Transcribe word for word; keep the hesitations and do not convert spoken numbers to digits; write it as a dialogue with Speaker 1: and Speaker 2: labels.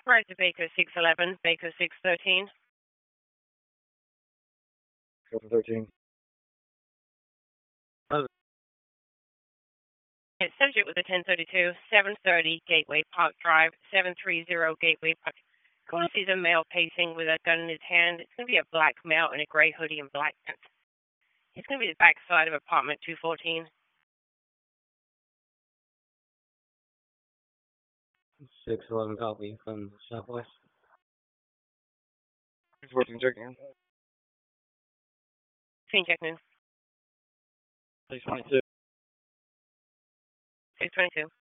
Speaker 1: Right to Baker six eleven, Baker six thirteen.
Speaker 2: Go for thirteen.
Speaker 1: It's subject with a ten thirty-two, seven thirty Gateway Park Drive, seven three zero Gateway Park. Going to see a male pacing with a gun in his hand. It's going to be a black male in a grey hoodie and black pants. It's going to be the back side of apartment two fourteen.
Speaker 2: six eleven copy from Southwest. six fourteen checking in.
Speaker 1: Scene checking in.
Speaker 2: six twenty-two.
Speaker 1: six twenty-two.